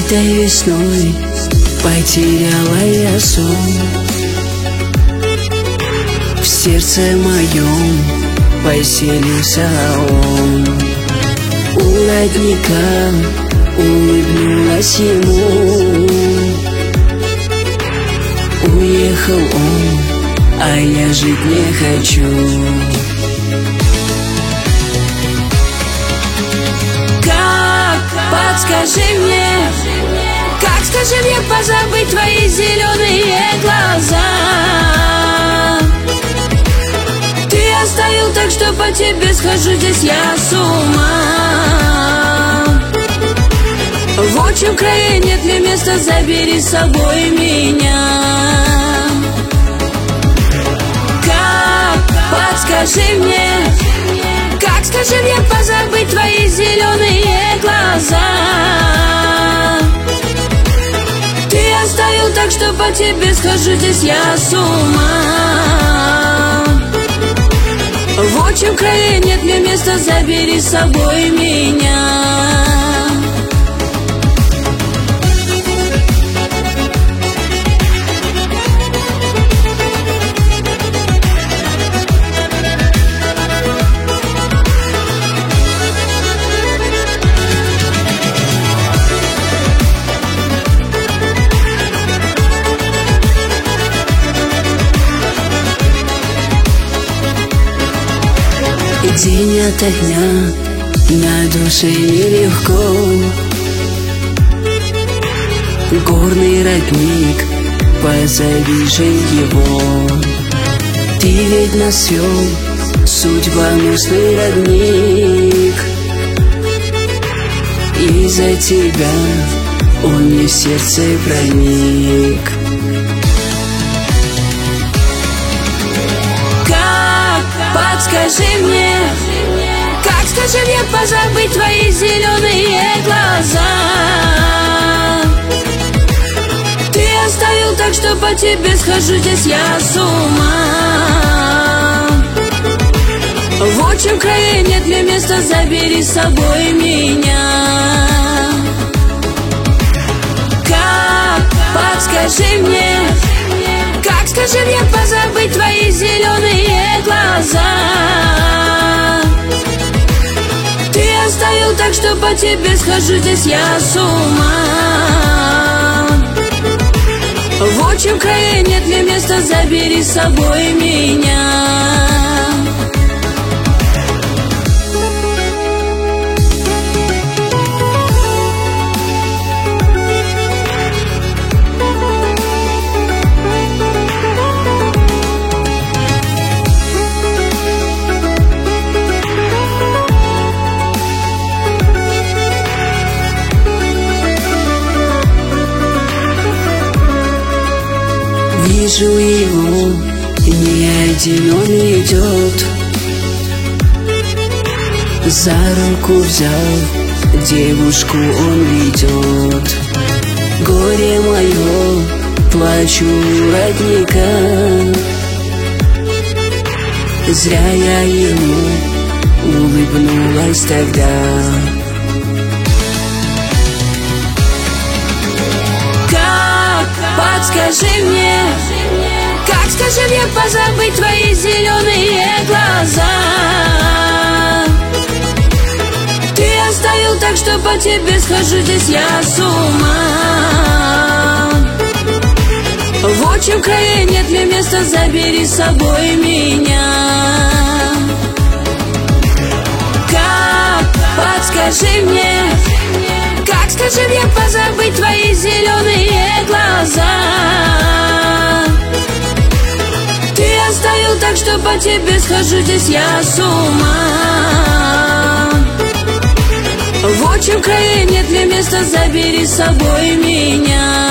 Этой весной потеряла я сон. В сердце моем поселился он. У родника улыбнулась ему. Уехал он, а я жить не хочу. Подскажи мне, как, скажи мне, позабыть твои зеленые глаза? Ты оставил так, что по тебе схожу здесь я с ума. В отчим крае нет ли места, забери с собой меня. Как, подскажи мне, как, скажи мне, позабыть твои зеленые глаза? Ты оставил так, что по тебе схожу здесь я с ума. В отчим крае нет ли места, забери с собой меня. День ото дня, на душе нелегко. Горный родник, позови же его. Ты ведь нас свел, судьбоносный родник. Из-за тебя он мне в сердце проник. Подскажи мне, как, скажи мне, позабыть твои зеленые глаза? Ты оставил так, что по тебе схожу здесь я с ума. В отчим крае нет ли места, забери с собой меня. Как, подскажи мне, как, скажи мне, позабыть твои зеленые глаза? Ты оставил так, что по тебе схожу здесь я с ума. В отчим крае нет ли места, забери с собой меня. Вижу его, не один он идет. За руку взял, девушку он ведет. Горе мое, плачу родника. Зря я ему улыбнулась тогда. Подскажи мне, как, скажи мне, позабыть твои зеленые глаза? Ты оставил так, что по тебе схожу здесь я с ума. В отчим крае нет ли места, забери с собой меня. Как, подскажи мне, как, скажи мне, позабыть твои зеленые глаза? Ты оставил так, что по тебе схожу здесь я с ума. В отчим крае нет ли места, забери с собой меня.